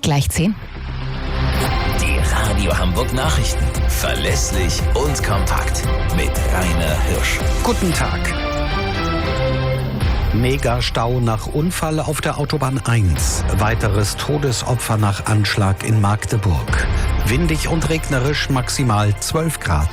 Gleich 10. Die Radio Hamburg Nachrichten. Verlässlich und kompakt. Mit Rainer Hirsch. Guten Tag. Megastau nach Unfall auf der Autobahn 1. Weiteres Todesopfer nach Anschlag in Magdeburg. Windig und regnerisch, maximal 12 Grad.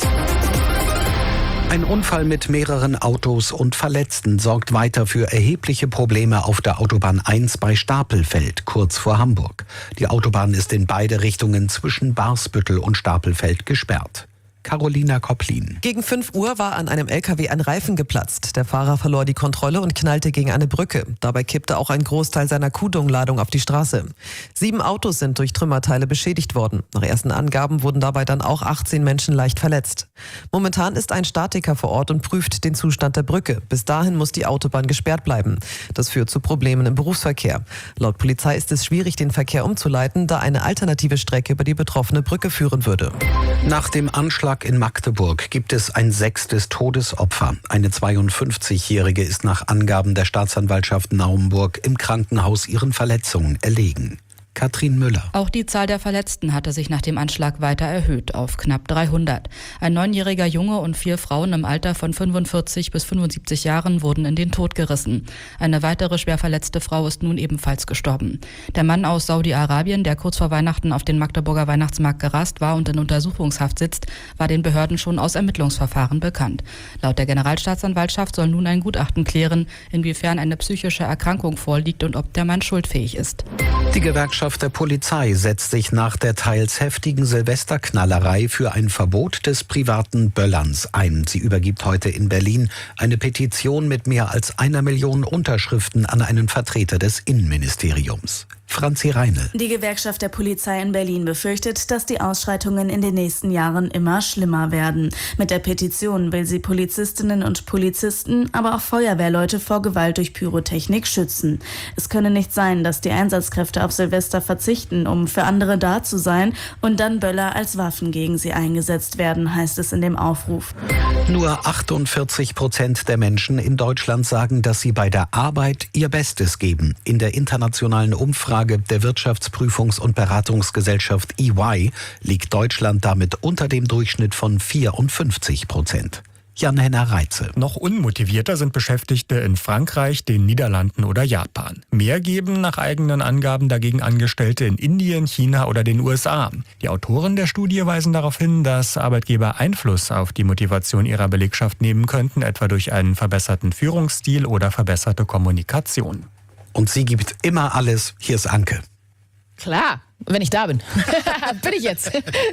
Ein Unfall mit mehreren Autos und Verletzten sorgt weiter für erhebliche Probleme auf der Autobahn 1 bei Stapelfeld, kurz vor Hamburg. Die Autobahn ist in beide Richtungen zwischen Barsbüttel und Stapelfeld gesperrt. Carolina Kopplin. Gegen 5 Uhr war an einem LKW ein Reifen geplatzt. Der Fahrer verlor die Kontrolle und knallte gegen eine Brücke. Dabei kippte auch ein Großteil seiner Kudung-Ladung auf die Straße. 7 Autos sind durch Trümmerteile beschädigt worden. Nach ersten Angaben wurden dabei dann auch 18 Menschen leicht verletzt. Momentan ist ein Statiker vor Ort und prüft den Zustand der Brücke. Bis dahin muss die Autobahn gesperrt bleiben. Das führt zu Problemen im Berufsverkehr. Laut Polizei ist es schwierig, den Verkehr umzuleiten, da eine alternative Strecke über die betroffene Brücke führen würde. Nach dem Anschlag in Magdeburg gibt es ein 6. Todesopfer. Eine 52-Jährige ist nach Angaben der Staatsanwaltschaft Naumburg im Krankenhaus ihren Verletzungen erlegen. Katrin Müller. Auch die Zahl der Verletzten hatte sich nach dem Anschlag weiter erhöht auf knapp 300. Ein 9-jähriger Junge und 4 Frauen im Alter von 45 bis 75 Jahren wurden in den Tod gerissen. Eine weitere schwer verletzte Frau ist nun ebenfalls gestorben. Der Mann aus Saudi-Arabien, der kurz vor Weihnachten auf den Magdeburger Weihnachtsmarkt gerast war und in Untersuchungshaft sitzt, war den Behörden schon aus Ermittlungsverfahren bekannt. Laut der Generalstaatsanwaltschaft soll nun ein Gutachten klären, inwiefern eine psychische Erkrankung vorliegt und ob der Mann schuldfähig ist. Die Gewerkschaft der Polizei setzt sich nach der teils heftigen Silvesterknallerei für ein Verbot des privaten Böllerns ein. Sie übergibt heute in Berlin eine Petition mit mehr als 1 Million Unterschriften an einen Vertreter des Innenministeriums. Franzi Reinl. Die Gewerkschaft der Polizei in Berlin befürchtet, dass die Ausschreitungen in den nächsten Jahren immer schlimmer werden. Mit der Petition will sie Polizistinnen und Polizisten, aber auch Feuerwehrleute vor Gewalt durch Pyrotechnik schützen. Es könne nicht sein, dass die Einsatzkräfte auf Silvester verzichten, um für andere da zu sein und dann Böller als Waffen gegen sie eingesetzt werden, heißt es in dem Aufruf. Nur 48% der Menschen in Deutschland sagen, dass sie bei der Arbeit ihr Bestes geben. In der internationalen Umfrage der Wirtschaftsprüfungs- und Beratungsgesellschaft EY liegt Deutschland damit unter dem Durchschnitt von 54%. Jan-Henner Reitze. Noch unmotivierter sind Beschäftigte in Frankreich, den Niederlanden oder Japan. Mehr geben nach eigenen Angaben dagegen Angestellte in Indien, China oder den USA. Die Autoren der Studie weisen darauf hin, dass Arbeitgeber Einfluss auf die Motivation ihrer Belegschaft nehmen könnten, etwa durch einen verbesserten Führungsstil oder verbesserte Kommunikation. Und sie gibt immer alles. Hier ist Anke. Klar, wenn ich da bin. Bin ich jetzt.